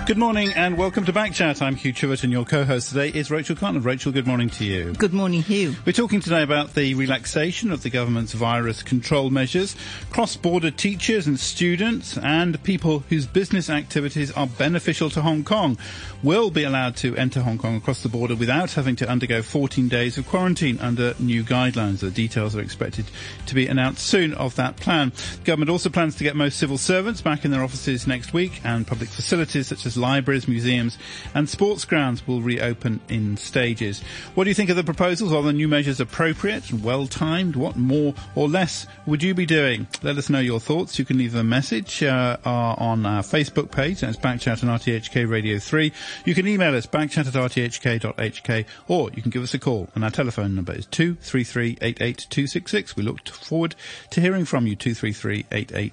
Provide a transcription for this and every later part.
Good morning and welcome to Backchat. I'm Hugh Chiverton. Your co-host today is Rachel Conlon. Rachel, good morning to you. Good morning, Hugh. We're talking today about the relaxation of the government's virus control measures, cross-border teachers and students and people whose business activities are beneficial to Hong Kong will be allowed to enter Hong Kong across the border without having to undergo 14 days of quarantine under new guidelines. The details are expected to be announced soon of that plan. The government also plans to get most civil servants back in their offices next week, and public facilities such as libraries, museums and sports grounds will reopen in stages. What do you think of the proposals? Are the new measures appropriate and well-timed? What more or less would you be doing? Let us know your thoughts. You can leave a message on our Facebook page. That's Backchat and RTHK Radio 3. You can email us, backchat@rthk.hk, or you can give us a call. And our telephone number is 233 88266. We look forward to hearing from you, 233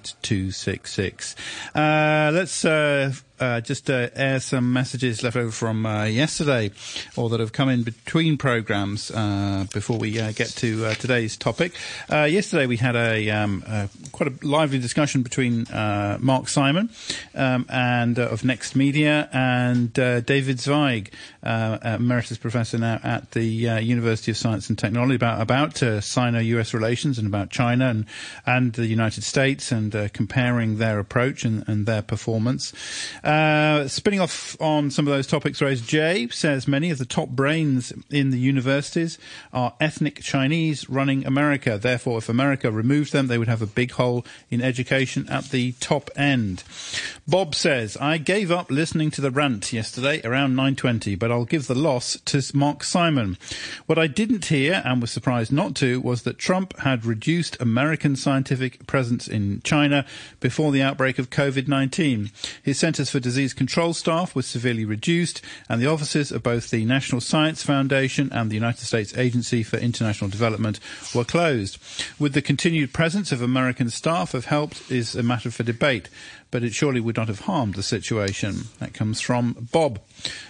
88266. Let's just air some messages left over from yesterday, or that have come in between programmes before we get to today's topic. Yesterday we had quite a lively discussion between Mark Simon and of Next Media and David Zweig, emeritus professor now at the University of Science and Technology, about Sino-US relations and about China and the United States, and comparing their approach and their performance. Spinning off on some of those topics raised, Jay says many of the top brains in the universities are ethnic Chinese running America. Therefore, if America removed them, they would have a big hole in education at the top end. Bob says, I gave up listening to the rant yesterday around 9:20, but I'll give the loss to Mark Simon. What I didn't hear, and was surprised not to, was that Trump had reduced American scientific presence in China before the outbreak of COVID-19. His Centers for Disease Control staff was severely reduced, and the offices of both the National Science Foundation and the United States Agency for International Development were closed. Would the continued presence of American staff have helped is a matter for debate, but it surely would not have harmed the situation. That comes from Bob.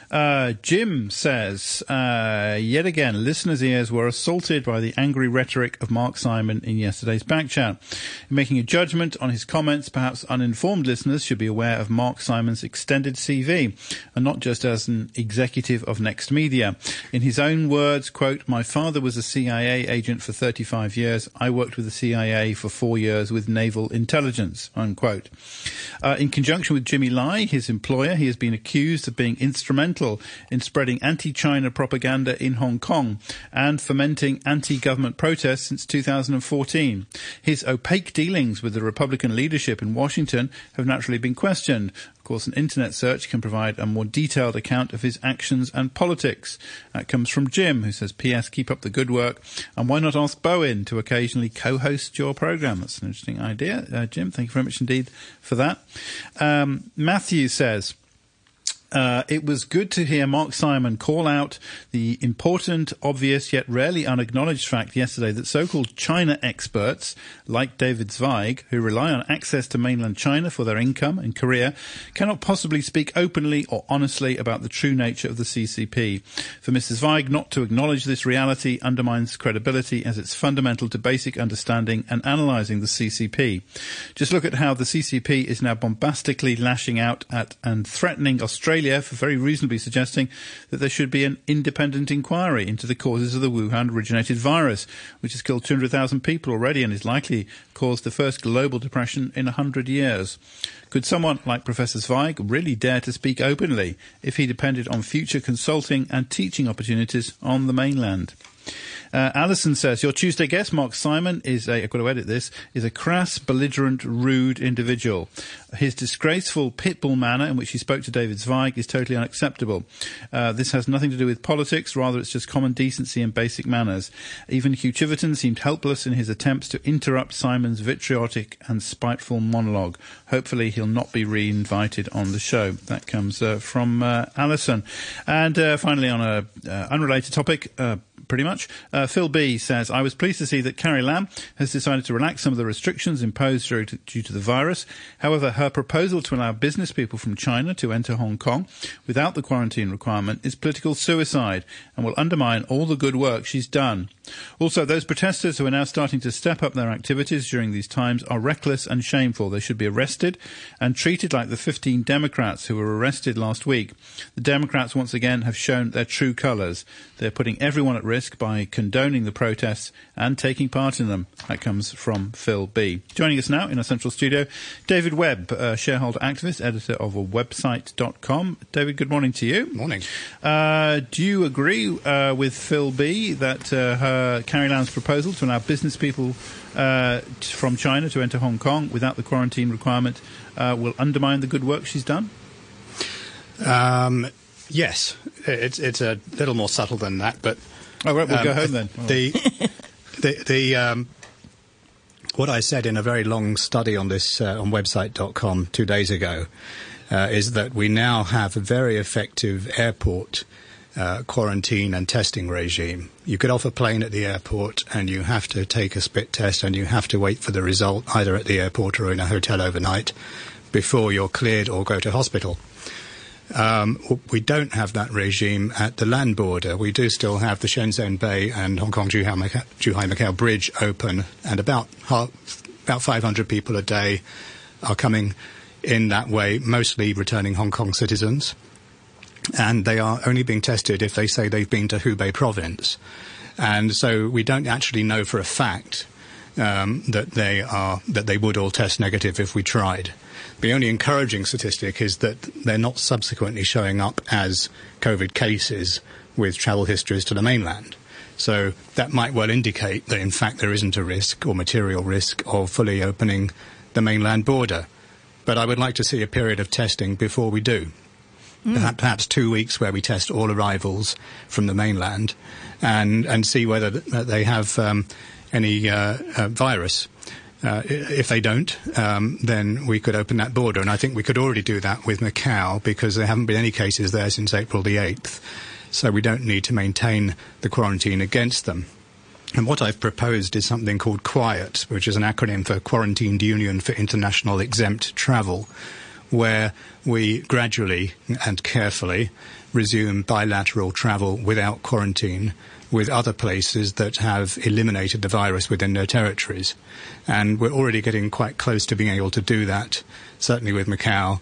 Jim says, yet again, listeners' ears were assaulted by the angry rhetoric of Mark Simon in yesterday's Backchat. In making a judgment on his comments, perhaps uninformed listeners should be aware of Mark Simon's extended CV, and not just as an executive of Next Media. In his own words, quote, my father was a CIA agent for 35 years. I worked with the CIA for 4 years with naval intelligence, unquote. In conjunction with Jimmy Lai, his employer, he has been accused of being instrumental in spreading anti-China propaganda in Hong Kong and fomenting anti-government protests since 2014. His opaque dealings with the Republican leadership in Washington have naturally been questioned. Of course, an internet search can provide a more detailed account of his actions and politics. That comes from Jim, who says, P.S. keep up the good work, and why not ask Bowen to occasionally co-host your programme? That's an interesting idea. Jim, thank you very much indeed for that. Matthew says, it was good to hear Mark Simon call out the important, obvious, yet rarely unacknowledged fact yesterday that so-called China experts, like David Zweig, who rely on access to mainland China for their income and career, cannot possibly speak openly or honestly about the true nature of the CCP. For Mr. Zweig not to acknowledge this reality undermines credibility, as it's fundamental to basic understanding and analysing the CCP. Just look at how the CCP is now bombastically lashing out at and threatening Australia for very reasonably suggesting that there should be an independent inquiry into the causes of the Wuhan-originated virus, which has killed 200,000 people already and is likely caused the first global depression in 100 years. Could someone like Professor Zweig really dare to speak openly if he depended on future consulting and teaching opportunities on the mainland? Alison says, your Tuesday guest, Mark Simon, I've got to edit this, is a crass, belligerent, rude individual. His disgraceful pitbull manner in which he spoke to David Zweig is totally unacceptable. This has nothing to do with politics, rather it's just common decency and basic manners. Even Hugh Chiverton seemed helpless in his attempts to interrupt Simon's vitriotic and spiteful monologue. Hopefully he'll not be re-invited on the show. That comes from Alison. And finally, on a unrelated topic, pretty much. Phil B says, I was pleased to see that Carrie Lam has decided to relax some of the restrictions imposed due to the virus. However, her proposal to allow business people from China to enter Hong Kong without the quarantine requirement is political suicide and will undermine all the good work she's done. Also, those protesters who are now starting to step up their activities during these times are reckless and shameful. They should be arrested and treated like the 15 Democrats who were arrested last week. The Democrats once again have shown their true colours. They're putting everyone at risk by condoning the protests and taking part in them. That comes from Phil B. Joining us now in our central studio, David Webb, shareholder activist, editor of website.com. David, good morning to you. Morning. Do you agree with Phil B that Carrie Lam's proposal to allow business people from China to enter Hong Kong without the quarantine requirement will undermine the good work she's done? Yes, it's a little more subtle than that, but oh, right, we'll go home then. What I said in a very long study on this on website.com 2 days ago is that we now have a very effective airport quarantine and testing regime. You get off a plane at the airport and you have to take a spit test and you have to wait for the result either at the airport or in a hotel overnight before you're cleared or go to hospital. We don't have that regime at the land border. We do still have the Shenzhen Bay and Hong Kong Zhuhai-Macau Bridge open, and about 500 people a day are coming in that way, mostly returning Hong Kong citizens. And they are only being tested if they say they've been to Hubei province. And so we don't actually know for a fact that they would all test negative if we tried. The only encouraging statistic is that they're not subsequently showing up as COVID cases with travel histories to the mainland. So that might well indicate that, in fact, there isn't a risk or material risk of fully opening the mainland border. But I would like to see a period of testing before we do. Perhaps 2 weeks where we test all arrivals from the mainland and see whether they have any virus. If they don't, then we could open that border. And I think we could already do that with Macau because there haven't been any cases there since April the 8th. So we don't need to maintain the quarantine against them. And what I've proposed is something called QUIET, which is an acronym for Quarantined Union for International Exempt Travel, where we gradually and carefully resume bilateral travel without quarantine with other places that have eliminated the virus within their territories. And we're already getting quite close to being able to do that, certainly with Macau.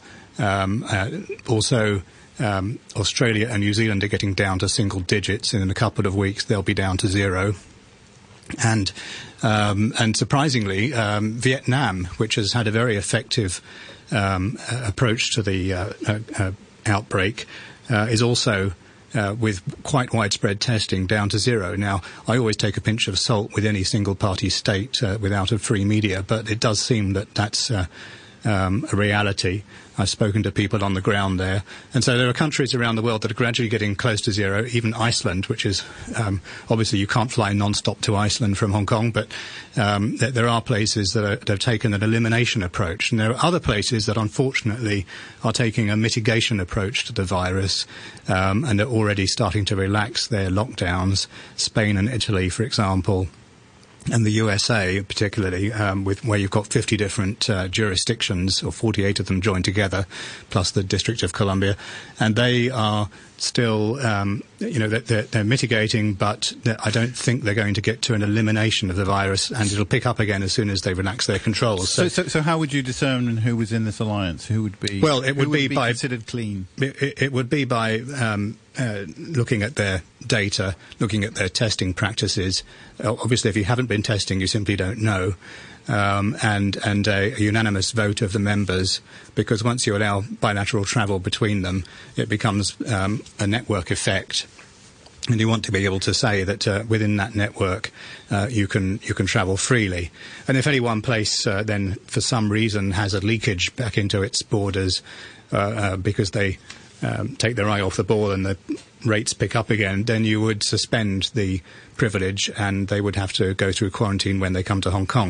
Also, Australia and New Zealand are getting down to single digits, and in a couple of weeks they'll be down to 0. And surprisingly, Vietnam, which has had a very effective approach to the outbreak, is also with quite widespread testing down to 0. Now, I always take a pinch of salt with any single-party state without a free media, but it does seem that that's a reality. I've spoken to people on the ground there. And so there are countries around the world that are gradually getting close to 0, even Iceland, which is obviously you can't fly non-stop to Iceland from Hong Kong, but there are places that have taken an elimination approach. And there are other places that unfortunately are taking a mitigation approach to the virus and are already starting to relax their lockdowns. Spain and Italy, for example, and the USA particularly, with where you've got 50 different jurisdictions, or 48 of them joined together, plus the District of Columbia, and they are still, they're mitigating, but I don't think they're going to get to an elimination of the virus, and it'll pick up again as soon as they relax their controls. So how would you determine who was in this alliance? Who would be? Well, it would be by considered clean. It would be by looking at their data, looking at their testing practices. Obviously, if you haven't been testing, you simply don't know. And a unanimous vote of the members, because once you allow bilateral travel between them, it becomes a network effect. And you want to be able to say that within that network you can travel freely. And if any one place then for some reason has a leakage back into its borders because they take their eye off the ball and the rates pick up again, then you would suspend the privilege and they would have to go through quarantine when they come to Hong Kong.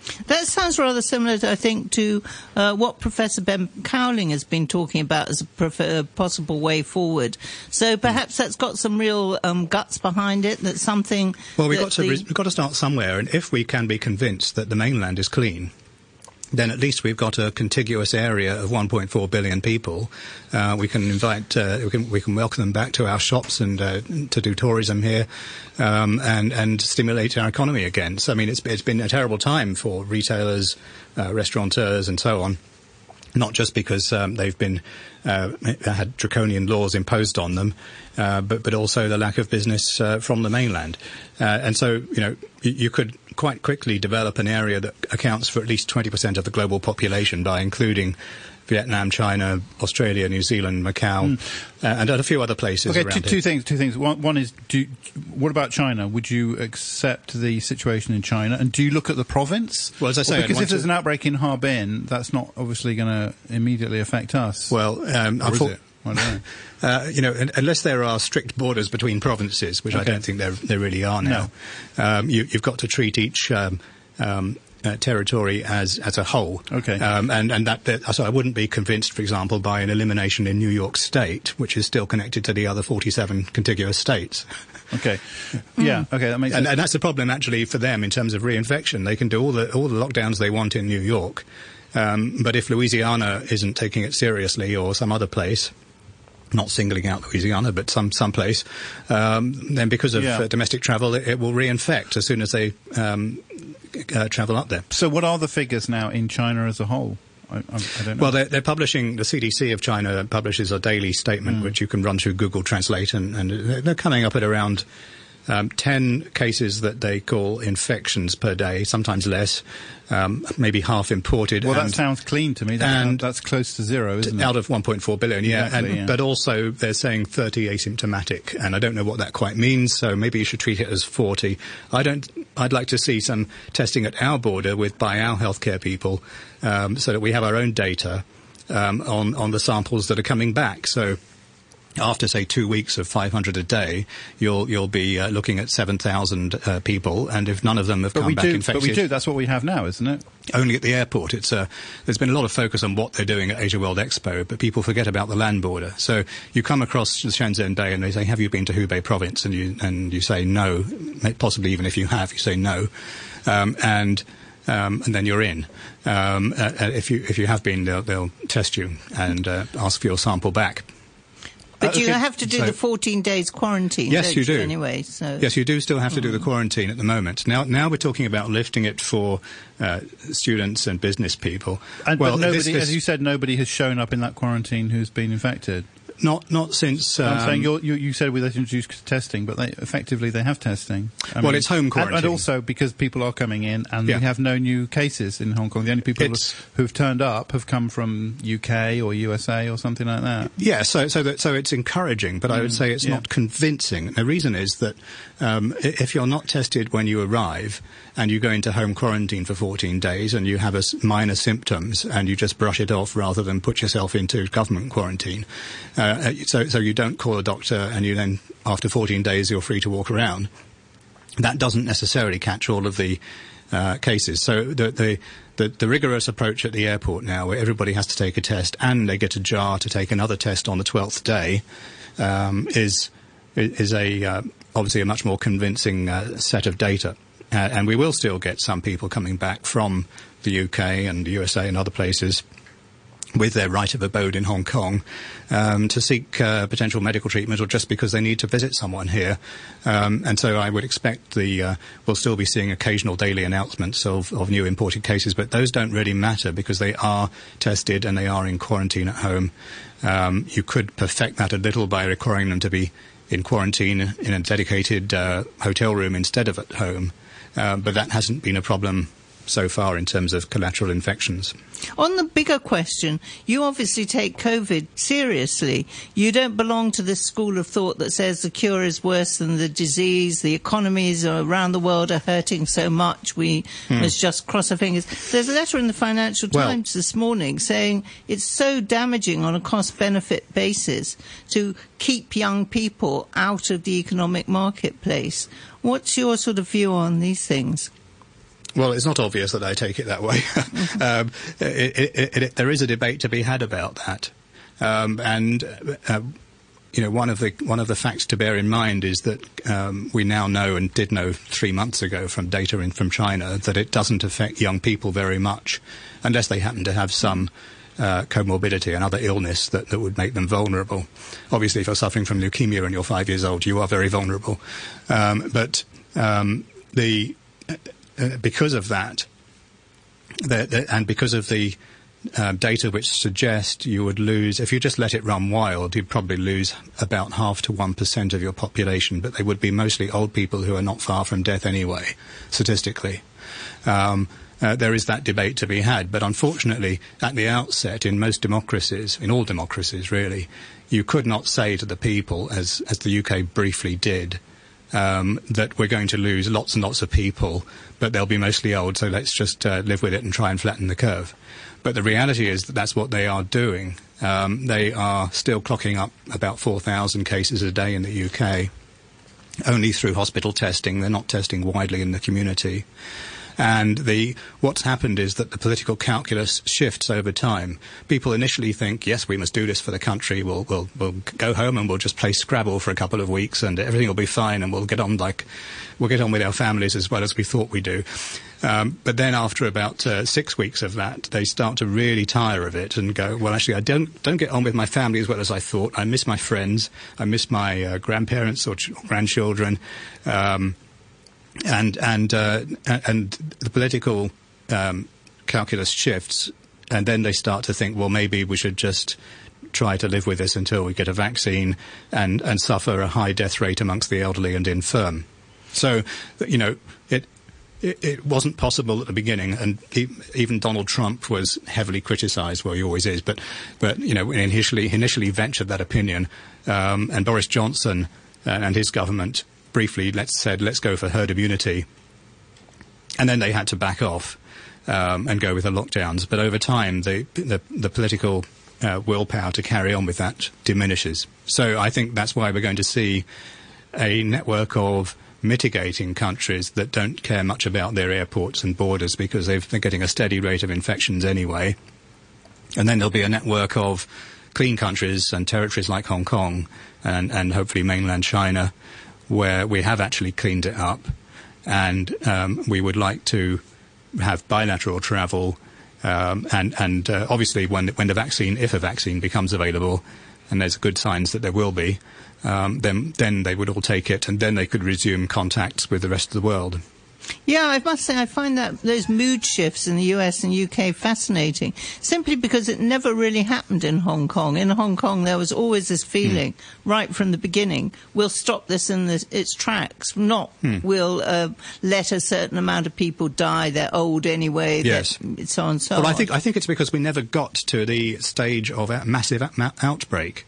That sounds rather similar, I think, to what Professor Ben Cowling has been talking about as a possible way forward. So perhaps that's got some real guts behind it. That's something. Well, we've got to start somewhere, and if we can be convinced that the mainland is clean, then at least we've got a contiguous area of 1.4 billion people. We can invite, we can welcome them back to our shops and to do tourism here, and stimulate our economy again. So, I mean, it's been a terrible time for retailers, restaurateurs, and so on. Not just because they've been had draconian laws imposed on them, but also the lack of business from the mainland. And so, you could quite quickly develop an area that accounts for at least 20% of the global population by including Vietnam, China, Australia, New Zealand, Macau, and a few other places around two things. One is, what about China? Would you accept the situation in China? And do you look at the province? Well, as I say, because if there's an outbreak in Harbin, that's not obviously going to immediately affect us. Well, or is it? I don't know. Unless there are strict borders between provinces, which I don't think there really are now, you've got to treat each territory as a whole. Okay. So I wouldn't be convinced, for example, by an elimination in New York State, which is still connected to the other 47 contiguous states. Okay. Yeah. Okay. That makes sense. And that's the problem actually for them in terms of reinfection. They can do all the lockdowns they want in New York, but if Louisiana isn't taking it seriously, or some other place, not singling out Louisiana, but some place, then because of domestic travel, it will reinfect as soon as they travel up there. So what are the figures now in China as a whole? I don't know. Well, they're publishing, the CDC of China publishes a daily statement which you can run through Google Translate, and they're coming up at around 10 cases that they call infections per day, sometimes less, maybe half imported. Well, that sounds clean to me. That's close to zero, isn't it? Out of 1.4 billion, Exactly, But also they're saying 30 asymptomatic, and I don't know what that quite means, so maybe you should treat it as 40. I'd like to see some testing at our border by our healthcare people, so that we have our own data on the samples that are coming back. So after, say, 2 weeks of 500 a day, you'll be looking at 7,000 people, and if none of them have come back infected... But we do. That's what we have now, isn't it? Only at the airport. There's been a lot of focus on what they're doing at Asia World Expo, but people forget about the land border. So you come across the Shenzhen Bay and they say, have you been to Hubei province? And you say no. Possibly even if you have, you say no. And then you're in. If you have been, they'll test you and ask for your sample back. But you have to do the 14 days quarantine. Yes, you do. Anyway, so yes, you do still have to do the quarantine at the moment. Now we're talking about lifting it for students and business people. But nobody, as you said, nobody has shown up in that quarantine who's been infected. Not since... I'm saying you said we let introduce testing, but effectively they have testing. It's home quarantine. And also because people are coming in and we have no new cases in Hong Kong. The only people who've turned up have come from UK or USA or something like that. Yeah, so it's encouraging, but I would say it's not convincing. The reason is that if you're not tested when you arrive and you go into home quarantine for 14 days and you have minor symptoms and you just brush it off rather than put yourself into government quarantine, so you don't call a doctor and you then, after 14 days, you're free to walk around. That doesn't necessarily catch all of the cases. So the rigorous approach at the airport now, where everybody has to take a test and they get a jar to take another test on the 12th day, is obviously a much more convincing set of data. And we will still get some people coming back from the UK and the USA and other places with their right of abode in Hong Kong to seek potential medical treatment, or just because they need to visit someone here. And so I would expect we'll still be seeing occasional daily announcements of new imported cases, but those don't really matter because they are tested and they are in quarantine at home. You could perfect that a little by requiring them to be in quarantine in a dedicated hotel room instead of at home. But that hasn't been a problem so far in terms of collateral infections. On the bigger question, you obviously take COVID seriously. You don't belong to this school of thought that says the cure is worse than the disease, the economies around the world are hurting so much, we must just cross our fingers. There's a letter in the Financial Times this morning saying it's so damaging on a cost-benefit basis to keep young people out of the economic marketplace. What's your sort of view on these things? Well, it's not obvious that I take it that way. There is a debate to be had about that. One of the facts to bear in mind is that we now know, and did know 3 months ago from data from China, that it doesn't affect young people very much unless they happen to have some comorbidity, another illness that would make them vulnerable. Obviously, if you're suffering from leukemia and you're 5 years old, you are very vulnerable. Because of that, and because of the data which suggest you would lose, if you just let it run wild, you'd probably lose about 0.5 to 1% of your population, but they would be mostly old people who are not far from death anyway, statistically. There is that debate to be had, but unfortunately, at the outset, in most democracies, in all democracies really, you could not say to the people, as the UK briefly did, that we're going to lose lots and lots of people, but they'll be mostly old, so let's just live with it and try and flatten the curve. But the reality is that that's what they are doing. They are still clocking up about 4,000 cases a day in the UK, only through hospital testing. They're not testing widely in the community. And what's happened is that the political calculus shifts over time. People initially think, yes, we must do this for the country. We'll go home and we'll just play Scrabble for a couple of weeks and everything will be fine and we'll get on with our families as well as we thought we do. But then after about 6 weeks of that, they start to really tire of it and go, well, actually, I don't get on with my family as well as I thought. I miss my friends. I miss my grandparents or grandchildren. And the political calculus shifts, and then they start to think, well, maybe we should just try to live with this until we get a vaccine and suffer a high death rate amongst the elderly and infirm. So, it wasn't possible at the beginning, and even Donald Trump was heavily criticised. Well, he always is, but initially ventured that opinion, and Boris Johnson and his government briefly said, let's go for herd immunity. And then they had to back off and go with the lockdowns. But over time, the political willpower to carry on with that diminishes. So I think that's why we're going to see a network of mitigating countries that don't care much about their airports and borders because they're getting a steady rate of infections anyway. And then there'll be a network of clean countries and territories like Hong Kong and hopefully mainland China, where we have actually cleaned it up, and we would like to have bilateral travel, and obviously when the vaccine, if a vaccine becomes available, and there's good signs that there will be, then they would all take it, and then they could resume contacts with the rest of the world. Yeah, I must say I find that those mood shifts in the US and UK fascinating, simply because it never really happened in Hong Kong. In Hong Kong, there was always this feeling right from the beginning, we'll stop this in its tracks, not we'll let a certain amount of people die, they're old anyway, yes. So on and so on. Well, I think it's because we never got to the stage of a massive outbreak.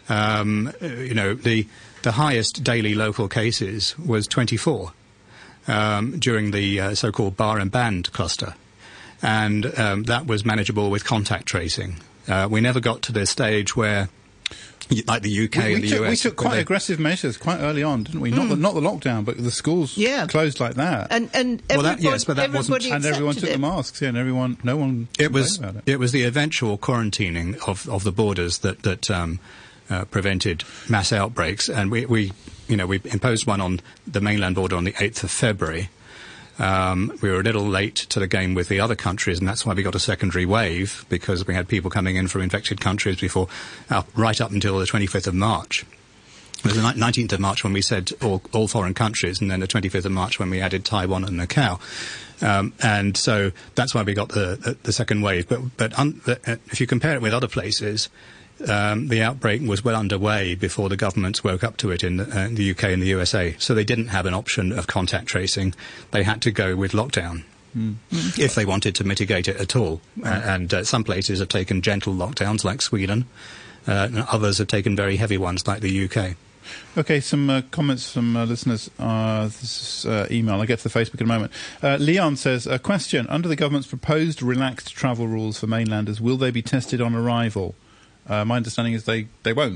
The highest daily local cases was 24. During the so-called bar and band cluster. And that was manageable with contact tracing. We never got to the stage where, like the UK and the US... We took quite aggressive measures quite early on, didn't we? Not the lockdown, but the schools closed like that. And everybody and everyone took the masks, yeah, and no one... It was the eventual quarantining of the borders that prevented mass outbreaks, and we imposed one on the mainland border on the 8th of February. We were a little late to the game with the other countries, and that's why we got a secondary wave, because we had people coming in from infected countries right up until the 25th of March. It was the 19th of March when we said all foreign countries, and then the 25th of March when we added Taiwan and Macau. And so that's why we got the second wave. But if you compare it with other places, the outbreak was well underway before the governments woke up to it in the UK and the USA. So they didn't have an option of contact tracing. They had to go with lockdown if they wanted to mitigate it at all. And some places have taken gentle lockdowns like Sweden, and others have taken very heavy ones like the UK. Okay, some comments from listeners. This is email. I'll get to the Facebook in a moment. Leon says, a question. Under the government's proposed relaxed travel rules for mainlanders, will they be tested on arrival? My understanding is they won't.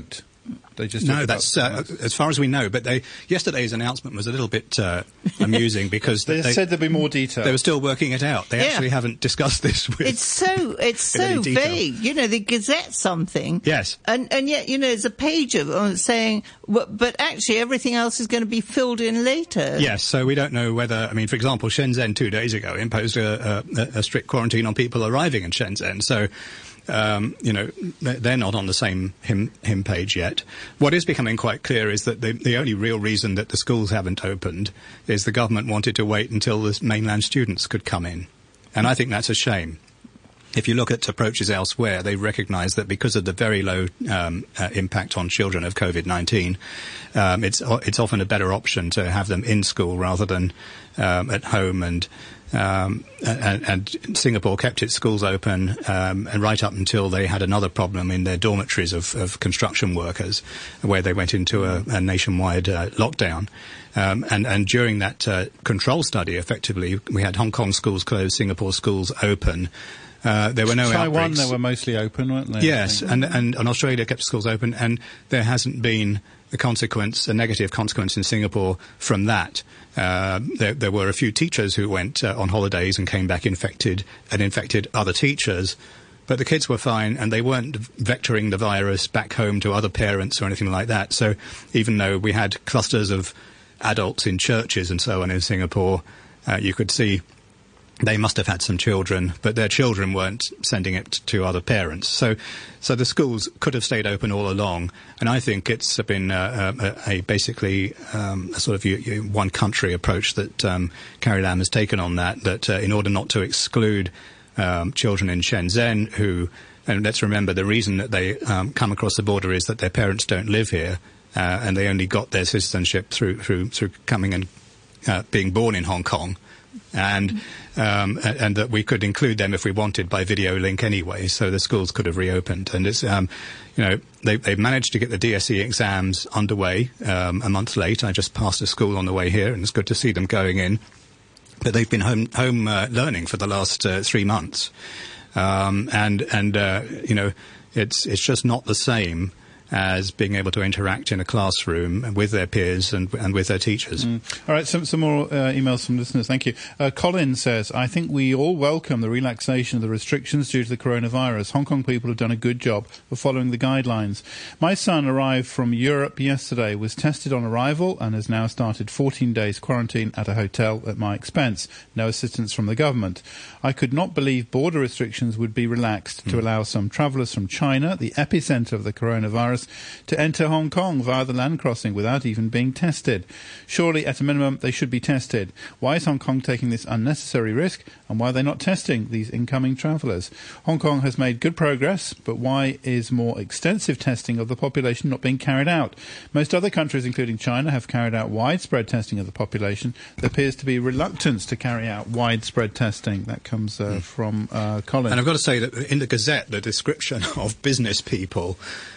They just no, that's as far as we know. But yesterday's announcement was a little bit amusing because they said there'd be more detail. They were still working it out. They actually haven't discussed this with. It's so vague. You know, they gazette something. Yes. And yet, you know, there's a page of saying, but actually everything else is going to be filled in later. Yes. So we don't know whether. I mean, for example, Shenzhen 2 days ago imposed a strict quarantine on people arriving in Shenzhen. So. You know, they're not on the same him page yet. What is becoming quite clear is that the only real reason that the schools haven't opened is the government wanted to wait until the mainland students could come in. And I think that's a shame. If you look at approaches elsewhere, they recognise that because of the very low impact on children of COVID-19, it's often a better option to have them in school rather than at home. And Singapore kept its schools open and right up until they had another problem in their dormitories of construction workers, where they went into a nationwide lockdown. And during that control study, effectively, we had Hong Kong schools closed, Singapore schools open. There were no Taiwan, outbreaks. they were mostly open, weren't they? Yes, and Australia kept schools open, and there hasn't been a negative consequence in Singapore from that. There were a few teachers who went on holidays and came back infected and infected other teachers, but the kids were fine and they weren't vectoring the virus back home to other parents or anything like that. So even though we had clusters of adults in churches and so on in Singapore, you could see they must have had some children, but their children weren't sending it to other parents. So the schools could have stayed open all along, and I think it's been basically a sort of one country approach that Carrie Lam has taken on that in order not to exclude children in Shenzhen who, and let's remember the reason that they come across the border is that their parents don't live here, and they only got their citizenship through coming and being born in Hong Kong. And that we could include them if we wanted by video link anyway, so the schools could have reopened. And it's, they've managed to get the DSE exams underway a month late. I just passed a school on the way here, and it's good to see them going in. But they've been home learning for the last 3 months, it's just not the same as being able to interact in a classroom with their peers and with their teachers. All right, some more emails from listeners. Thank you. Colin says, I think we all welcome the relaxation of the restrictions due to the coronavirus. Hong Kong people have done a good job of following the guidelines. My son arrived from Europe yesterday, was tested on arrival and has now started 14 days quarantine at a hotel at my expense. No assistance from the government. I could not believe border restrictions would be relaxed to allow some travellers from China, the epicentre of the coronavirus, to enter Hong Kong via the land crossing without even being tested. Surely, at a minimum, they should be tested. Why is Hong Kong taking this unnecessary risk, and why are they not testing these incoming travellers? Hong Kong has made good progress, but why is more extensive testing of the population not being carried out? Most other countries, including China, have carried out widespread testing of the population. There appears to be reluctance to carry out widespread testing. That comes from Colin. And I've got to say that in the Gazette, the description of business people,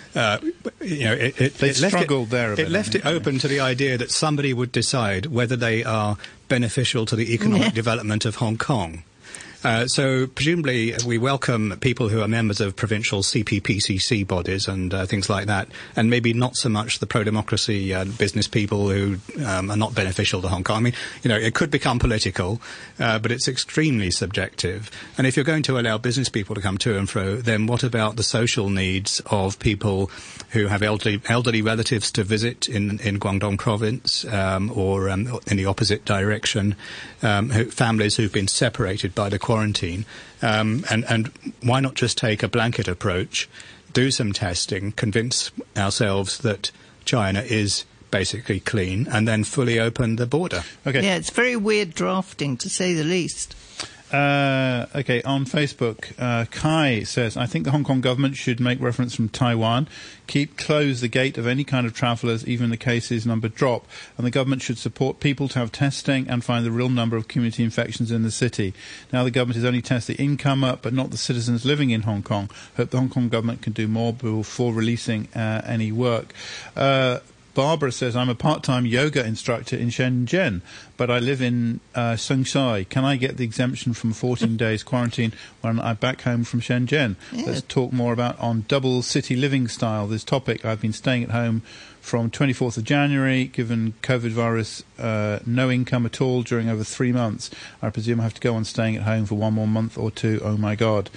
it struggled there a bit. It left it open to the idea that somebody would decide whether they are beneficial to the economic development of Hong Kong. So presumably we welcome people who are members of provincial CPPCC bodies and things like that, and maybe not so much the pro-democracy business people who are not beneficial to Hong Kong. I mean, it could become political, but it's extremely subjective. And if you're going to allow business people to come to and fro, then what about the social needs of people who have elderly relatives to visit in Guangdong province or in the opposite direction, families who've been separated by the quarantine, and why not just take a blanket approach, do some testing, convince ourselves that China is basically clean, and then fully open the border? Okay. Yeah, it's very weird drafting, to say the least. Okay, on Facebook, Kai says, I think the Hong Kong government should make reference from Taiwan, close the gate of any kind of travellers, even the cases number drop, and the government should support people to have testing and find the real number of community infections in the city. Now the government has only tested the incomer, but not the citizens living in Hong Kong. Hope the Hong Kong government can do more before releasing any work. Barbara says, I'm a part-time yoga instructor in Shenzhen, but I live in Shanghai. Can I get the exemption from 14 days quarantine when I'm back home from Shenzhen? Yeah. Let's talk more about on double city living style, this topic. I've been staying at home from 24th of January, given COVID virus, no income at all during over 3 months. I presume I have to go on staying at home for one more month or two. Oh, my God.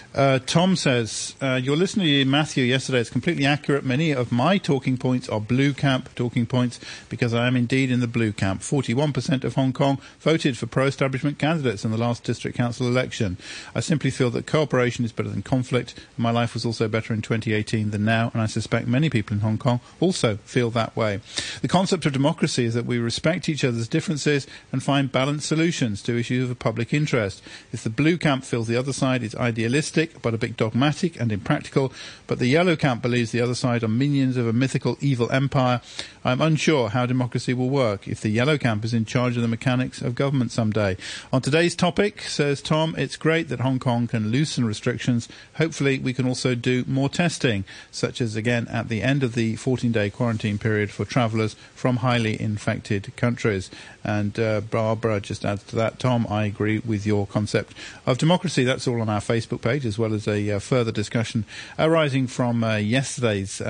Tom says, your listener to Matthew yesterday is completely accurate. Many of my talking points are blue camp talking points because I am indeed in the blue camp. 41% of Hong Kong voted for pro-establishment candidates in the last district council election. I simply feel that cooperation is better than conflict. My life was also better in 2018 than now, and I suspect many people in Hong Kong also feel that way. The concept of democracy is that we respect each other's differences and find balanced solutions to issues of public interest. If the blue camp feels the other side is idealistic but a bit dogmatic and impractical, but the yellow camp believes the other side are minions of a mythical evil empire, I'm unsure how democracy will work if the yellow camp is in charge of the mechanics of government someday. On today's topic, says Tom, it's great that Hong Kong can loosen restrictions. Hopefully we can also do more testing, such as, again, at the end of the 14-day quarantine period for travellers from highly infected countries. And Barbara just adds to that, Tom, I agree with your concept of democracy. That's all on our Facebook page, as well as a further discussion arising from yesterday's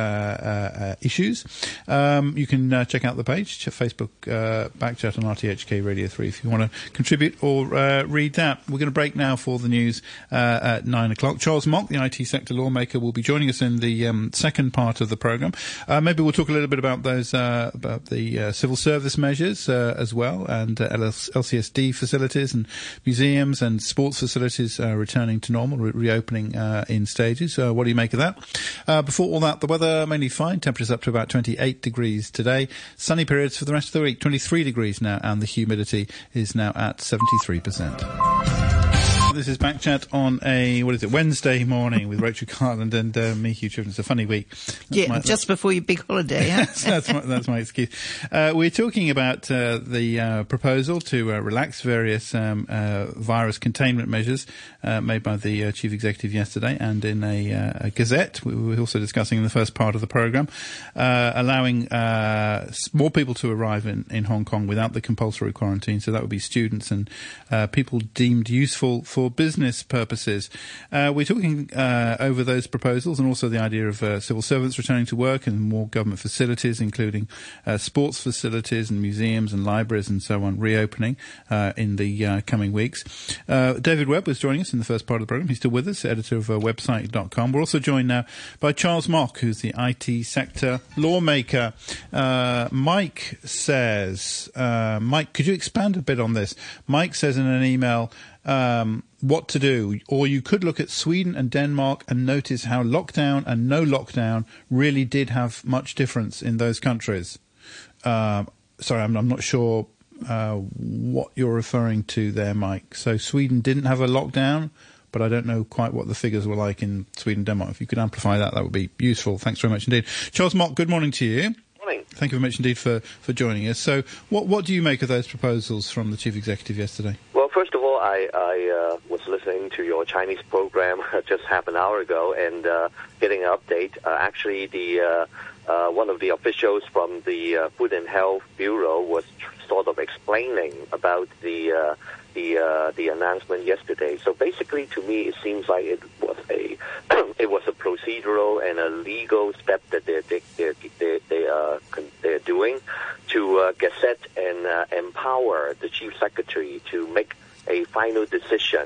issues. You can check out the page, Facebook Backchat on RTHK Radio 3 if you want to contribute or read that. We're going to break now for the news at 9 o'clock. Charles Mock, the IT sector lawmaker, will be joining us in the second part of the programme. Maybe we'll talk a little bit about those about the civil service measures as well, and LCSD facilities and museums and sports facilities returning to normal, reopening in stages. What do you make of that? Before all that, the weather mainly fine. Temperatures up to about 28 degrees today. Sunny periods for the rest of the week. 23 degrees now, and the humidity is now at 73%. This is Backchat on a, Wednesday morning with Rachel Cartland and me, Hugh Chivden. It's a funny week. Just before your big holiday. that's my excuse. We're talking about the proposal to relax various virus containment measures made by the Chief Executive yesterday, and in a Gazette. We were also discussing in the first part of the programme, allowing more people to arrive in Hong Kong without the compulsory quarantine. So that would be students and people deemed useful for business purposes. We're talking over those proposals and also the idea of civil servants returning to work and more government facilities, including sports facilities and museums and libraries and so on, reopening in the coming weeks. David Webb was joining us in the first part of the programme. He's still with us, editor of website.com. We're also joined now by Charles Mock, who's the IT sector lawmaker. Mike says, Mike, could you expand a bit on this? Mike says in an email, what to do, or you could look at Sweden and Denmark and notice how lockdown and no lockdown really did have much difference in those countries. Sorry, I'm not sure what you're referring to there, Mike. So Sweden didn't have a lockdown, but I don't know quite what the figures were like in Sweden and Denmark. If you could amplify that, that would be useful. Thanks very much indeed. Charles Mock, good morning to you. Morning. Thank you very much indeed for joining us. So what do you make of those proposals from the Chief Executive yesterday? Well, first of all, I was listening to your Chinese program just half an hour ago and getting an update. Actually, the one of the officials from the Food and Health Bureau was sort of explaining about the announcement yesterday. So basically, to me, it seems like it was a procedural and a legal step that they're doing to gazette and empower the Chief Secretary to make a final decision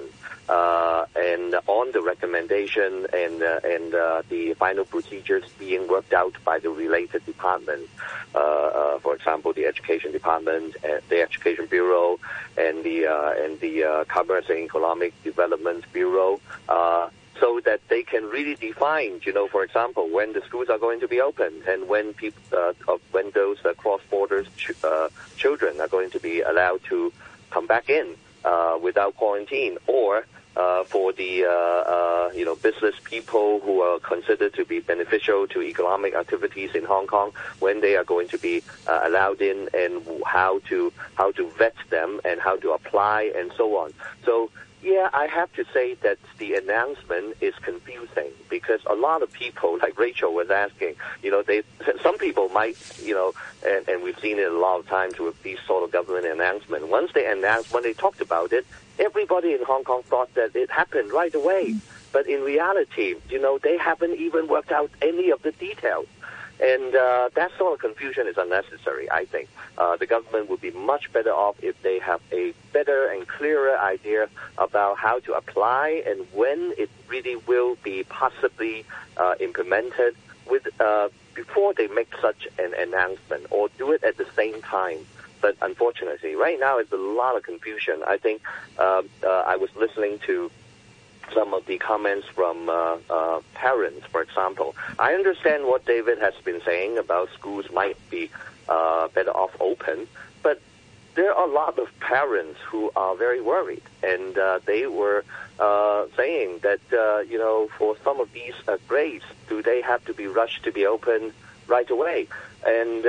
and on the recommendation and the final procedures being worked out by the related departments. For example, the Education Department, the Education Bureau, and the Commerce and Economic Development Bureau. So that they can really define, for example, when the schools are going to be open and when when those cross-border children are going to be allowed to come back in without quarantine, or for the business people who are considered to be beneficial to economic activities in Hong Kong, when they are going to be allowed in, and how to vet them and how to apply and so on. So Yeah, I have to say that the announcement is confusing because a lot of people, like Rachel was asking, some people might, and we've seen it a lot of times with these sort of government announcements. Once they announced, when they talked about it, everybody in Hong Kong thought that it happened right away. But in reality, they haven't even worked out any of the details. And that sort of confusion is unnecessary, I think. The government would be much better off if they have a better and clearer idea about how to apply and when it really will be possibly implemented before they make such an announcement, or do it at the same time. But unfortunately, right now it's a lot of confusion. I think I was listening to some of the comments from parents, for example. I understand what David has been saying about schools might be better off open, but there are a lot of parents who are very worried, and they were saying that, for some of these grades, do they have to be rushed to be open right away? And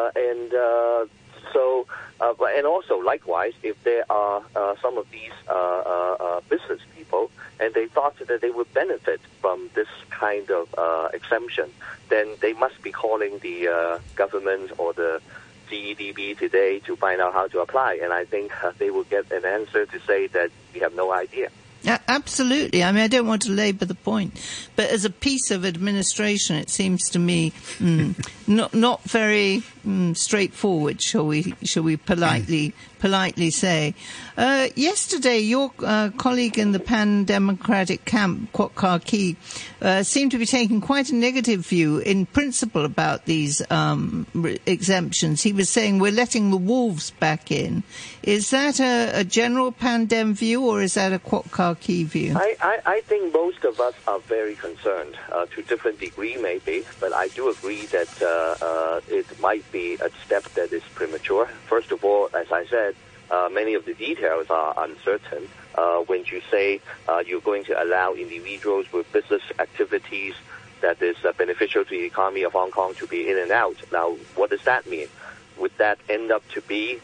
also, likewise, if there are some of these business people, and they thought that they would benefit from this kind of exemption, then they must be calling the government or the CEDB today to find out how to apply. And I think they will get an answer to say that we have no idea. Absolutely. I mean, I don't want to labour the point, but as a piece of administration, it seems to me not very straightforward. Shall we politely say? Yesterday, your colleague in the pan-democratic camp, Kwok Ka-ki, seemed to be taking quite a negative view in principle about these exemptions. He was saying we're letting the wolves back in. Is that a general pan-dem view, or is that a Kwok Ka-ki view? I think most of us are very concerned, to a different degree maybe, but I do agree that it might be a step that is premature. First of all, as I said, many of the details are uncertain. When you say you're going to allow individuals with business activities that is beneficial to the economy of Hong Kong to be in and out, now what does that mean? Would that end up to be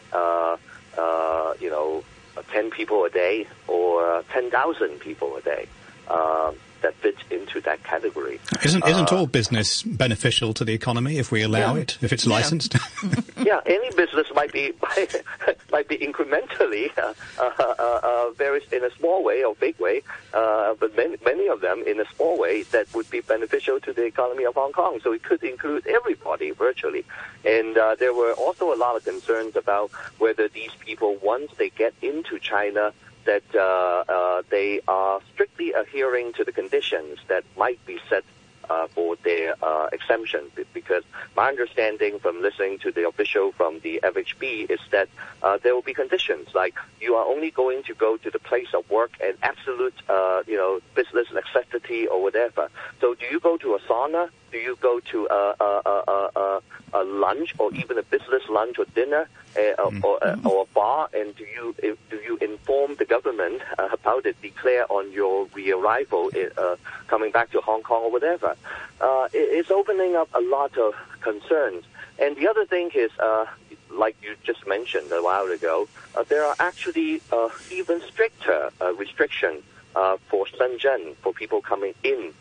10 people a day or 10,000 people a day that fits into that category? Isn't all business beneficial to the economy if we allow it, if it's licensed? Yeah, any business might be incrementally various in a small way or big way, but many of them in a small way that would be beneficial to the economy of Hong Kong. So it could include everybody virtually. And there were also a lot of concerns about whether these people, once they get into China, that they are strictly adhering to the conditions that might be set for their exemption. Because my understanding from listening to the official from the FHB is that there will be conditions like you are only going to go to the place of work and absolute, business necessity or whatever. So do you go to a sauna? Do you go to a lunch or even a business lunch or dinner or a bar? And do you inform the government about it, declare on your re-arrival coming back to Hong Kong or whatever? It's opening up a lot of concerns. And the other thing is, like you just mentioned a while ago, there are actually even stricter restrictions for Shenzhen, for people coming in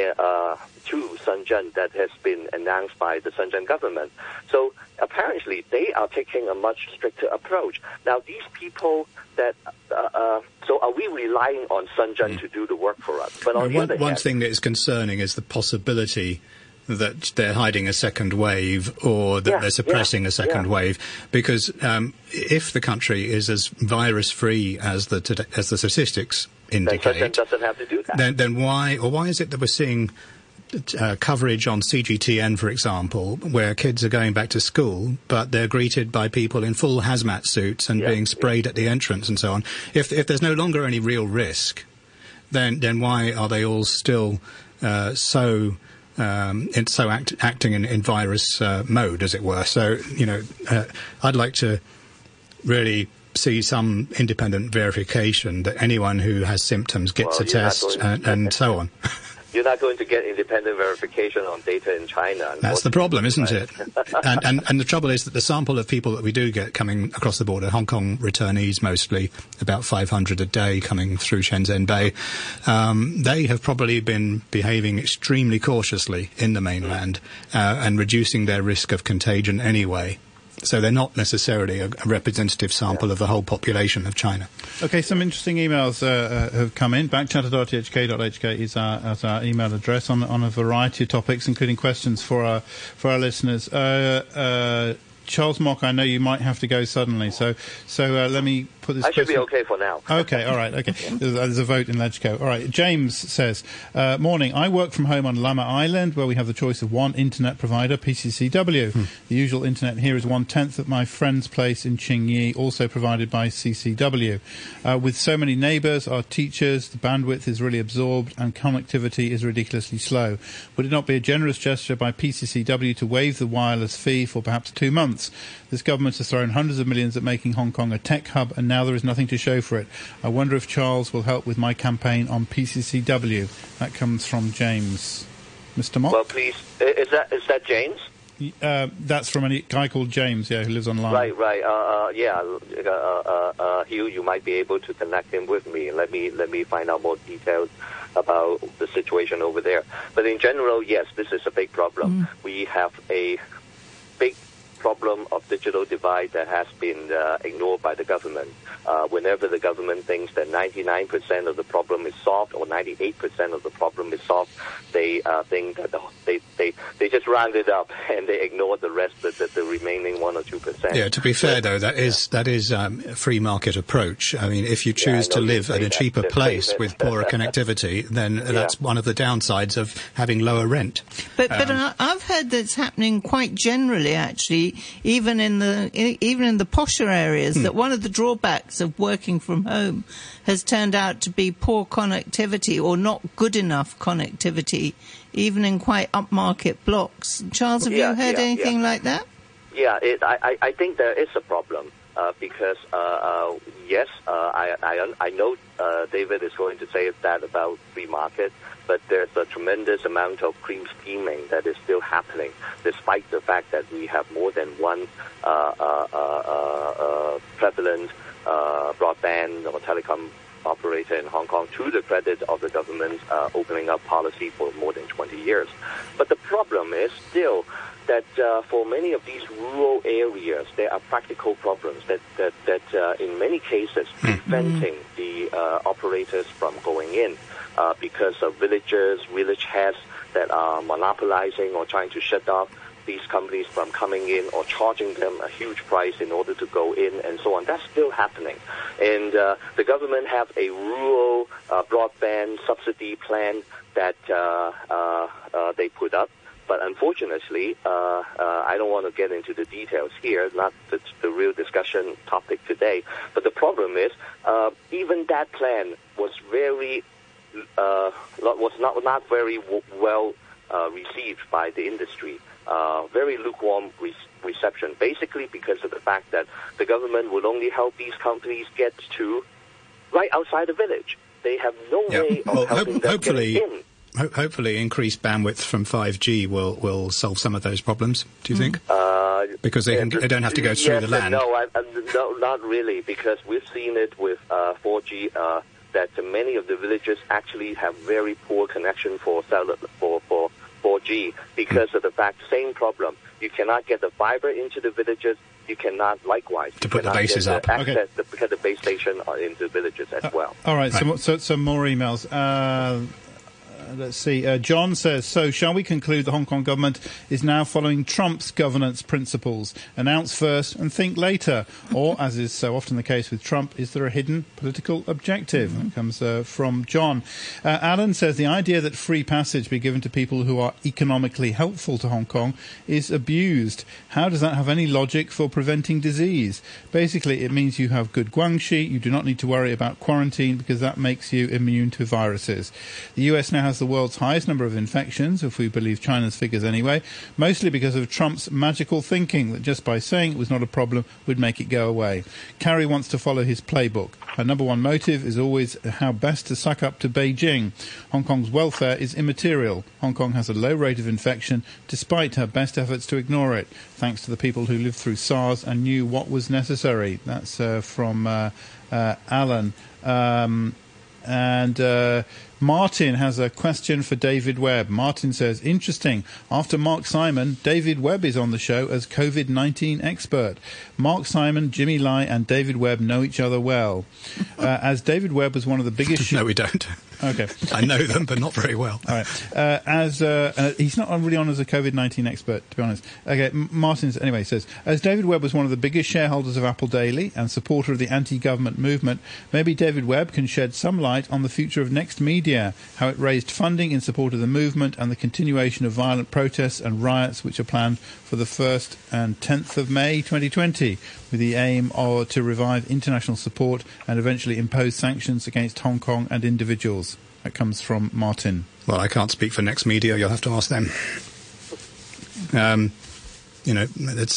to Shenzhen that has been announced by the Shenzhen government. So apparently they are taking a much stricter approach. Now these people that, so are we relying on Shenzhen to do the work for us? But on one thing that is concerning is the possibility that they're hiding a second wave or that they're suppressing a second wave, because if the country is as virus-free as the statistics indicate, then doesn't have to do that. Then why is it that we're seeing coverage on CGTN, for example, where kids are going back to school, but they're greeted by people in full hazmat suits and being sprayed at the entrance and so on? If there's no longer any real risk, then why are they all still acting in virus mode, as it were? So, I'd like to really see some independent verification that anyone who has symptoms gets a test and so on. You're not going to get independent verification on data in China. That's the problem, isn't it? and the trouble is that the sample of people that we do get coming across the border, Hong Kong returnees mostly, about 500 a day coming through Shenzhen Bay, they have probably been behaving extremely cautiously in the mainland and reducing their risk of contagion anyway. So they're not necessarily a representative sample of the whole population of China. Okay, some interesting emails have come in. Backchatter.hk.hk is our email address on a variety of topics, including questions for our listeners. Charles Mock, I know you might have to go suddenly, so let me put this. I should be okay for now. Okay, all right, okay. There's a vote in LegCo. All right, James says, morning, I work from home on Lamma Island, where we have the choice of one internet provider, PCCW. The usual internet here is 1/10 at my friend's place in Qingyi, also provided by CCW. With so many neighbours, our teachers, the bandwidth is really absorbed and connectivity is ridiculously slow. Would it not be a generous gesture by PCCW to waive the wireless fee for perhaps 2 months? This government has thrown hundreds of millions at making Hong Kong a tech hub, and now there is nothing to show for it. I wonder if Charles will help with my campaign on PCCW. That comes from James. Mr. Mock? Well, please, is that James? That's from a guy called James, who lives online. Right. Hugh, you might be able to connect him with me. Let me find out more details about the situation over there. But in general, yes, this is a big problem. We have a big problem of digital divide that has been ignored by the government. Whenever the government thinks that 99% of the problem is solved or 98% of the problem is solved, they think that they just round it up and they ignore the rest, the remaining 1 or 2%. Yeah, to be fair though, that is a free market approach. I mean, if you choose to live in a cheaper place with poorer connectivity, then that's one of the downsides of having lower rent. But I've heard that's happening quite generally, actually, even in the posher areas, that one of the drawbacks of working from home has turned out to be poor connectivity or not good enough connectivity, even in quite upmarket blocks. Charles, have you heard anything like that? Yeah, I think there is a problem because yes, I know David is going to say that about free market, but there's a tremendous amount of cream scheming that is still happening, despite the fact that we have more than one prevalent broadband or telecom operator in Hong Kong, to the credit of the government's opening up policy for more than 20 years. But the problem is still that for many of these rural areas, there are practical problems that in many cases preventing the operators from going in because of village heads that are monopolizing or trying to shut off these companies from coming in or charging them a huge price in order to go in and so on. That's still happening. And the government have a rural broadband subsidy plan that they put up. But unfortunately, I don't want to get into the details here, not the real discussion topic today. But the problem is, even that plan was not very well received by the industry. Very lukewarm reception, basically because of the fact that the government would only help these companies get to right outside the village. They have no way of helping them get in. Hopefully increased bandwidth from 5G will solve some of those problems, do you think? Because they don't have to go through the land. No, not really, because we've seen it with 4G, that many of the villages actually have very poor connection for 4G because of the fact, same problem. You cannot get the fiber into the villages. You cannot, likewise, to put the bases up. Access the base station into villages as well. All right. So some more emails. Let's see. John says, so shall we conclude the Hong Kong government is now following Trump's governance principles? Announce first and think later. Or, as is so often the case with Trump, is there a hidden political objective? That comes from John. Alan says, the idea that free passage be given to people who are economically helpful to Hong Kong is abused. How does that have any logic for preventing disease? Basically, it means you have good guangxi. You do not need to worry about quarantine because that makes you immune to viruses. The US now has has the world's highest number of infections, if we believe China's figures anyway, mostly because of Trump's magical thinking that just by saying it was not a problem would make it go away. Carrie wants to follow his playbook. Her number one motive is always how best to suck up to Beijing. Hong Kong's welfare is immaterial. Hong Kong has a low rate of infection despite her best efforts to ignore it, thanks to the people who lived through SARS and knew what was necessary. That's from Alan. Martin has a question for David Webb. Martin says, interesting. After Mark Simon, David Webb is on the show as COVID-19 expert. Mark Simon, Jimmy Lai and David Webb know each other well. As David Webb was one of the biggest... No, we don't. Okay. I know them, but not very well. All right. He's not really on as a COVID-19 expert, to be honest. Okay, Martin says, as David Webb was one of the biggest shareholders of Apple Daily and supporter of the anti-government movement, maybe David Webb can shed some light on the future of Next Media, how it raised funding in support of the movement and the continuation of violent protests and riots which are planned for the 1st and 10th of May 2020, with the aim to revive international support and eventually impose sanctions against Hong Kong and individuals. That comes from Martin. Well, I can't speak for Next Media. You'll have to ask them. It's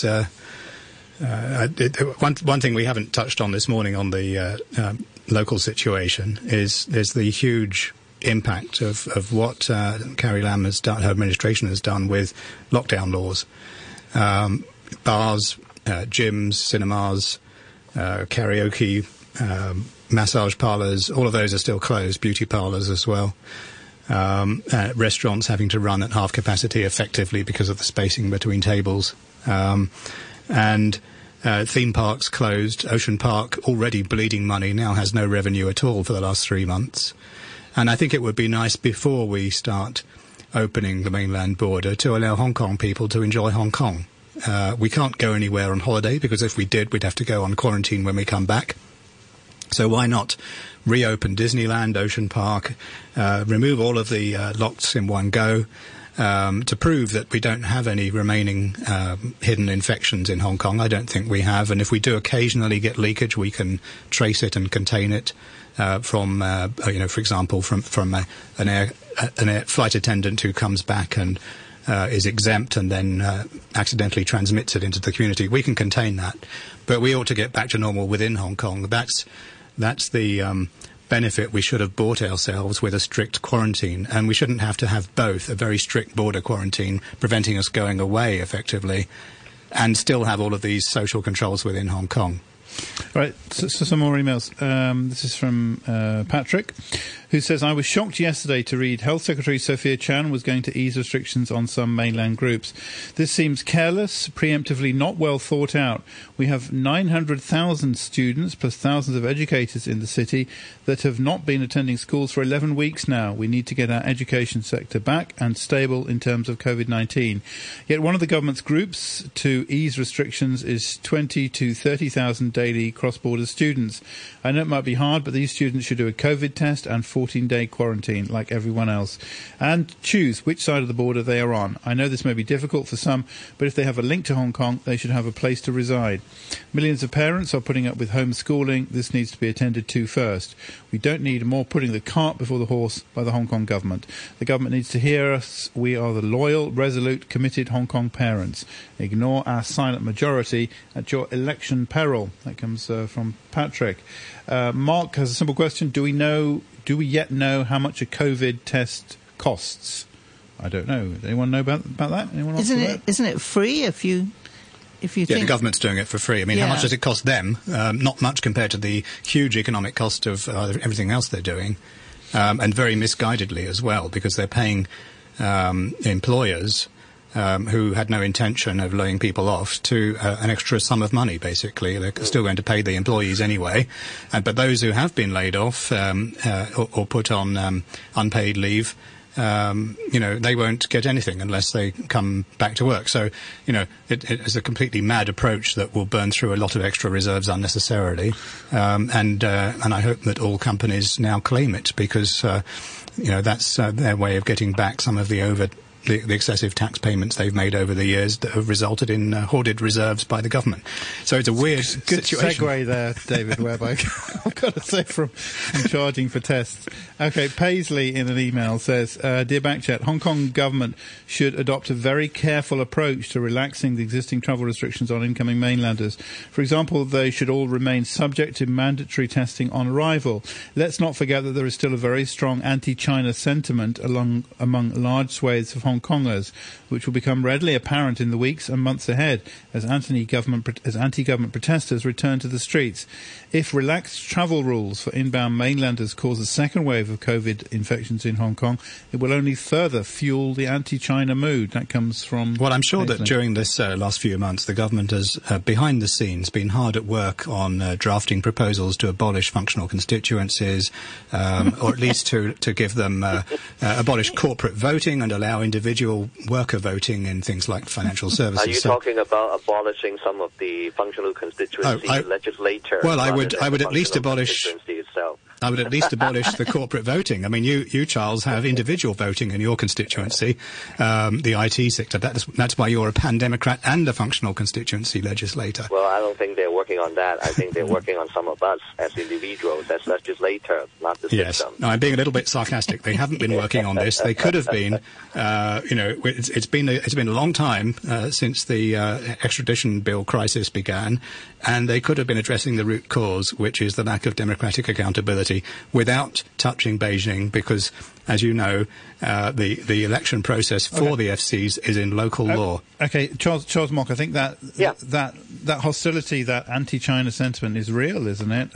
one thing we haven't touched on this morning on the local situation is the huge impact of what Carrie Lam has done, her administration has done with lockdown laws. Bars, gyms, cinemas, karaoke, massage parlours, all of those are still closed, beauty parlours as well. Restaurants having to run at half capacity effectively because of the spacing between tables. And theme parks closed. Ocean Park, already bleeding money, now has no revenue at all for the last 3 months. And I think it would be nice before we start opening the mainland border to allow Hong Kong people to enjoy Hong Kong. We can't go anywhere on holiday because if we did, we'd have to go on quarantine when we come back. So why not reopen Disneyland, Ocean Park, remove all of the locks in one go, to prove that we don't have any remaining hidden infections in Hong Kong. I don't think we have, and if we do occasionally get leakage, we can trace it and contain it from, for example, from an air flight attendant who comes back and is exempt and then accidentally transmits it into the community. We can contain that, but we ought to get back to normal within Hong Kong. That's the benefit we should have bought ourselves with a strict quarantine, and we shouldn't have to have both, a very strict border quarantine preventing us going away effectively, and still have all of these social controls within Hong Kong. All right, so some more emails. This is from Patrick, who says, I was shocked yesterday to read Health Secretary Sophia Chan was going to ease restrictions on some mainland groups. This seems careless, preemptively not well thought out. We have 900,000 students plus thousands of educators in the city that have not been attending schools for 11 weeks now. We need to get our education sector back and stable in terms of COVID-19. Yet one of the government's groups to ease restrictions is 20 to 30,000 daily cross-border students. I know it might be hard, but these students should do a COVID test and 14-day quarantine like everyone else, and choose which side of the border they are on. I know this may be difficult for some, but if they have a link to Hong Kong, they should have a place to reside. Millions of parents are putting up with homeschooling. This needs to be attended to first. We don't need more putting the cart before the horse by the Hong Kong government. The government needs to hear us. We are the loyal, resolute, committed Hong Kong parents. Ignore our silent majority at your election peril. That comes from Patrick. Mark has a simple question. Do we yet know how much a COVID test costs? I don't know. Does anyone know about that? Anyone Isn't it free if you think... the government's doing it for free. I mean, how much does it cost them? Not much compared to the huge economic cost of everything else they're doing, and very misguidedly as well, because they're paying employers who had no intention of laying people off to an extra sum of money, basically. They're still going to pay the employees anyway. But those who have been laid off or put on unpaid leave, they won't get anything unless they come back to work. So, it is a completely mad approach that will burn through a lot of extra reserves unnecessarily. And I hope that all companies now claim it because, that's their way of getting back some of the the excessive tax payments they've made over the years that have resulted in hoarded reserves by the government. So it's a weird Good situation. segue there, David Webb. I've got to say, from charging for tests. Okay, Paisley in an email says, Dear Backchat, Hong Kong government should adopt a very careful approach to relaxing the existing travel restrictions on incoming mainlanders. For example, they should all remain subject to mandatory testing on arrival. Let's not forget that there is still a very strong anti-China sentiment among large swathes of Hong Kongers, which will become readily apparent in the weeks and months ahead as anti-government protesters return to the streets. If relaxed travel rules for inbound mainlanders cause a second wave of COVID infections in Hong Kong, it will only further fuel the anti-China mood. That comes from... Well, I'm sure Paisley. that during this last few months, the government has, behind the scenes, been hard at work on drafting proposals to abolish functional constituencies, or at least to give them abolish corporate voting and allow individual worker voting in things like financial services. Are you talking about abolishing some of the functional constituency legislature? Well, I would at least abolish. Itself? I would at least abolish the corporate voting. I mean, you, Charles, have individual voting in your constituency, the IT sector. That's why you're a pan-democrat and a functional constituency legislator. Well, I don't think they're working on that. I think they're working on some of us as individuals, as legislators, not the system. No, I'm being a little bit sarcastic. They haven't been working on this. They could have been. It's been a long time since the extradition bill crisis began, and they could have been addressing the root cause, which is the lack of democratic accountability, without touching Beijing, because, as you know, the election process for the FCs is in local law. Okay, Charles Mock, I think that hostility, that anti-China sentiment is real, isn't it?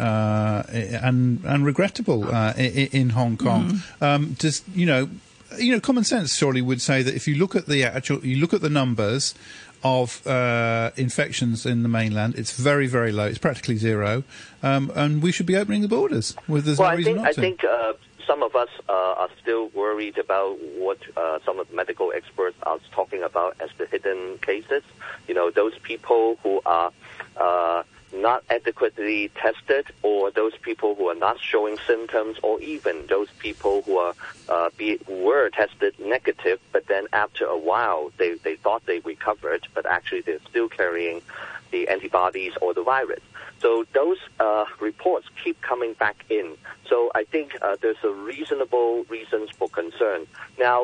And regrettable in Hong Kong. Just common sense surely would say that if you look at the numbers of infections in the mainland, it's very, very low. It's practically zero, and we should be opening the borders. There's no reason not to. I think some of us are still worried about what some of the medical experts are talking about as the hidden cases. Those people who are not adequately tested, or those people who are not showing symptoms, or even those people who were tested negative, but then after a while they thought they recovered, but actually they're still carrying the antibodies or the virus. So those reports keep coming back in. So I think there's a reasonable reasons for concern. Now,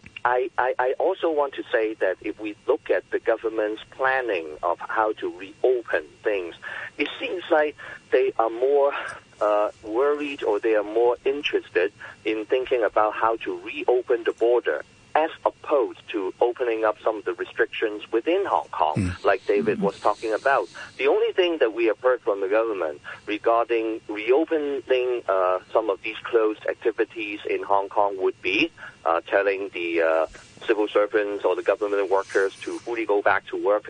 I also want to say that if we look at the government's planning of how to reopen things, it seems like they are more worried, or they are more interested in thinking about how to reopen the border, as opposed to opening up some of the restrictions within Hong Kong, like David was talking about. The only thing that we have heard from the government regarding reopening some of these closed activities in Hong Kong would be telling the civil servants or the government workers to fully go back to work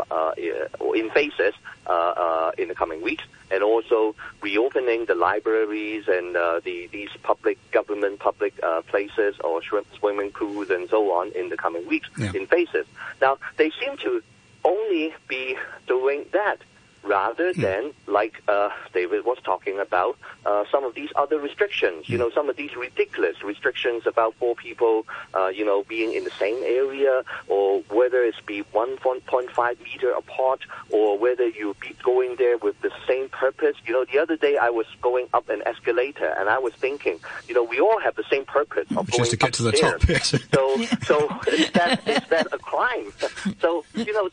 in phases in the coming weeks, and also reopening the libraries and these government public places or swimming pools and so on in the coming weeks in phases. Now, they seem to only be doing that, rather than, like David was talking about, some of these other restrictions, some of these ridiculous restrictions about 4 people, being in the same area, or whether it's be 1.5 meter apart, or whether you be going there with the same purpose. The other day I was going up an escalator, and I was thinking, we all have the same purpose of going just to get upstairs. To the top. Yes. So is that a crime? So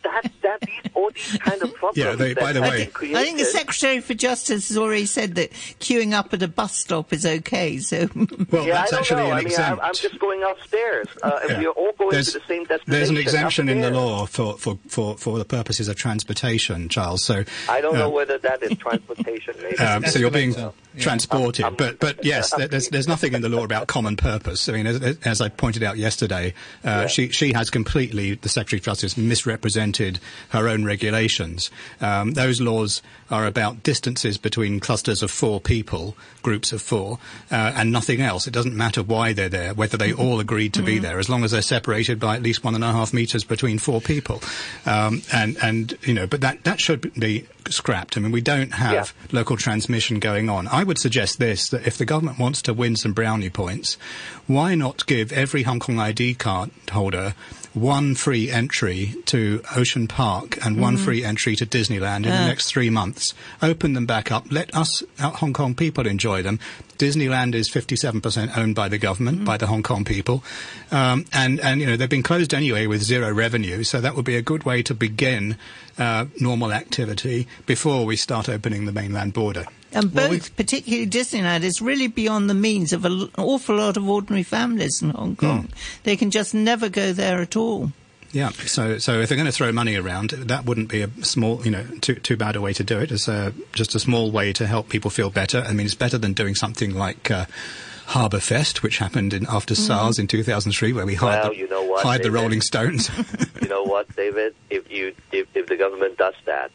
all these kind of problems. Yeah, by the way, I think the Secretary for Justice has already said that queuing up at a bus stop is okay. So, well, that's actually an exemption. I'm just going upstairs, and we are all going to the same destination. There's an exemption in the law for the purposes of transportation, Charles. So I don't know whether that is transportation. Maybe. So you're being transported, but yes, there's nothing in the law about common purpose. I mean, as I pointed out yesterday, she has completely, the Secretary of Justice, misrepresented her own regulations. those laws are about distances between clusters of 4 people, groups of 4, and nothing else. It doesn't matter why they're there, whether they all agreed to be there, as long as they're separated by at least 1.5 meters between 4 people. And you know, but that should be scrapped. I mean, we don't have local transmission going on. I would suggest this, that if the government wants to win some brownie points, why not give every Hong Kong ID card holder 1 free entry to Ocean Park and 1 free entry to Disneyland in the next 3 months. Open them back up. Let us Hong Kong people enjoy them. Disneyland is 57% owned by the government, by the Hong Kong people. And you know, they've been closed anyway with 0 revenue, so that would be a good way to begin normal activity before we start opening the mainland border. And both, particularly Disneyland, is really beyond the means of an awful lot of ordinary families in Hong Kong. They can just never go there at all. Yeah, so if they're going to throw money around, that wouldn't be a small, you know, too bad a way to do it. It's just a small way to help people feel better. I mean, it's better than doing something like Harbour Fest, which happened after SARS in 2003, where we hired the Rolling Stones. You know what, David? If the government does that,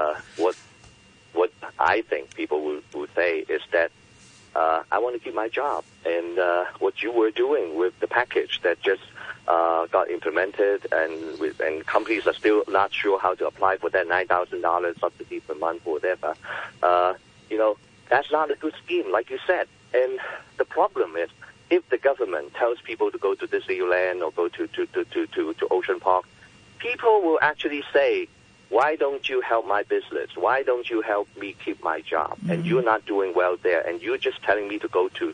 what I think people would say is that I want to keep my job. And what you were doing with the package that just got implemented, and companies are still not sure how to apply for that $9,000 subsidy per month or whatever, you know, that's not a good scheme, like you said. And the problem is, if the government tells people to go to Disneyland or go to Ocean Park, people will actually say, why don't you help my business? Why don't you help me keep my job? And you're not doing well there, and you're just telling me to go to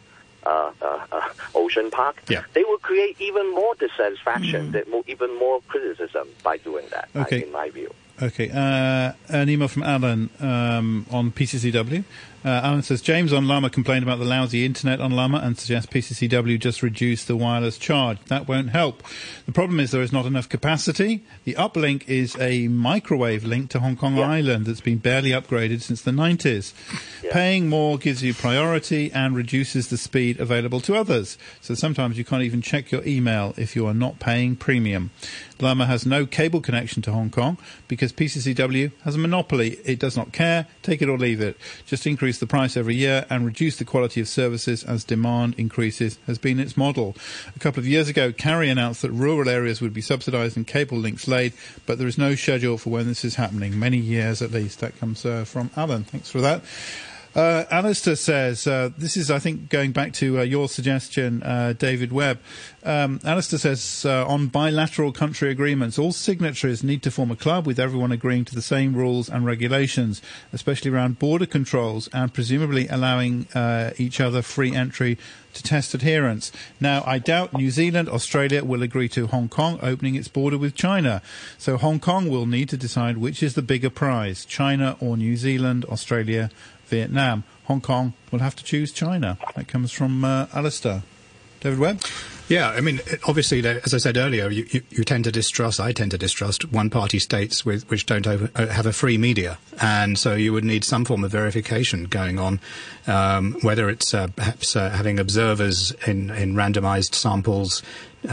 Ocean Park. Yeah. They will create even more dissatisfaction, even more criticism by doing that, in my view. Okay, an email from Alan on PCCW. Alan says, James on Llama complained about the lousy internet on Llama and suggests PCCW just reduce the wireless charge. That won't help. The problem is there is not enough capacity. The uplink is a microwave link to Hong Kong Island that's been barely upgraded since the 90s. Yeah. Paying more gives you priority and reduces the speed available to others. So sometimes you can't even check your email if you are not paying premium. Llama has no cable connection to Hong Kong because PCCW has a monopoly. It does not care. Take it or leave it. Just increase the price every year and reduce the quality of services as demand increases has been its model. A couple of years ago, Carrie announced that rural areas would be subsidised and cable links laid, but there is no schedule for when this is happening. Many years at least. That comes from Alan. Thanks for that. Alistair says, this is, I think, going back to your suggestion, David Webb. Alistair says, on bilateral country agreements, all signatories need to form a club with everyone agreeing to the same rules and regulations, especially around border controls and presumably allowing each other free entry to test adherence. Now, I doubt New Zealand, Australia will agree to Hong Kong opening its border with China. So Hong Kong will need to decide which is the bigger prize, China or New Zealand, Australia, Vietnam. Hong Kong will have to choose China. That comes from Alistair. David Webb? Yeah, I mean, obviously, as I said earlier, you tend to distrust, I tend to distrust one-party states which don't have a free media. And so you would need some form of verification going on, whether it's perhaps having observers in randomized samples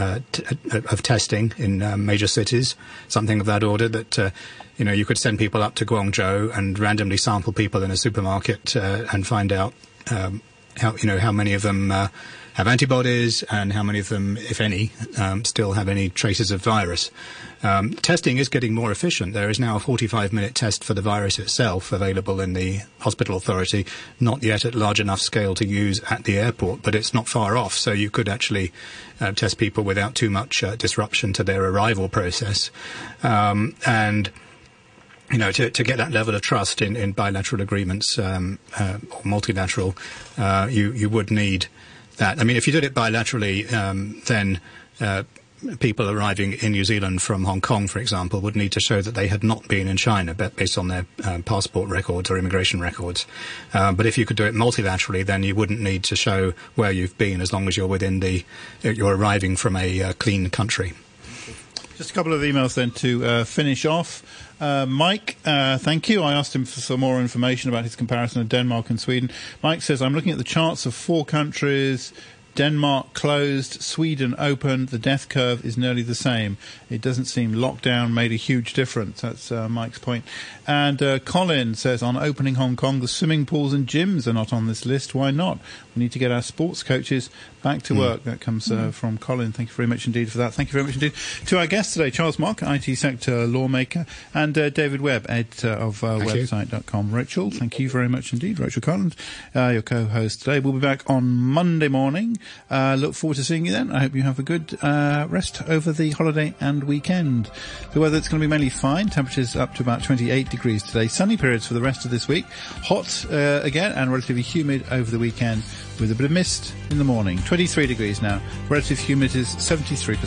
of testing in major cities, something of that order that... you could send people up to Guangzhou and randomly sample people in a supermarket and find out how many of them have antibodies and how many of them, if any, still have any traces of virus. Testing is getting more efficient. There is now a 45-minute test for the virus itself available in the hospital authority, not yet at large enough scale to use at the airport, but it's not far off, so you could actually test people without too much disruption to their arrival process. To get that level of trust in bilateral agreements or multilateral, you would need that. I mean, if you did it bilaterally, then people arriving in New Zealand from Hong Kong, for example, would need to show that they had not been in China based on their passport records or immigration records. But if you could do it multilaterally, then you wouldn't need to show where you've been as long as you're you're arriving from a clean country. Just a couple of emails then to finish off. Mike, thank you. I asked him for some more information about his comparison of Denmark and Sweden. Mike says, I'm looking at the charts of 4 countries, Denmark closed, Sweden opened. The death curve is nearly the same. It doesn't seem lockdown made a huge difference. That's Mike's point. And Colin says, on opening Hong Kong, the swimming pools and gyms are not on this list. Why not? We need to get our sports coaches back to work. That comes from Colin. Thank you very much indeed for that. Thank you very much indeed to our guests today, Charles Mock, IT sector lawmaker, and David Webb, editor of website.com. Rachel, thank you very much indeed. Rachel Collins, your co-host today. We'll be back on Monday morning. Look forward to seeing you then. I hope you have a good rest over the holiday and weekend. The weather, it's going to be mainly fine. Temperatures up to about 28 degrees today. Sunny periods for the rest of this week. Hot again and relatively humid over the weekend with a bit of mist in the morning. 23 degrees now. Relative humidity is 73%.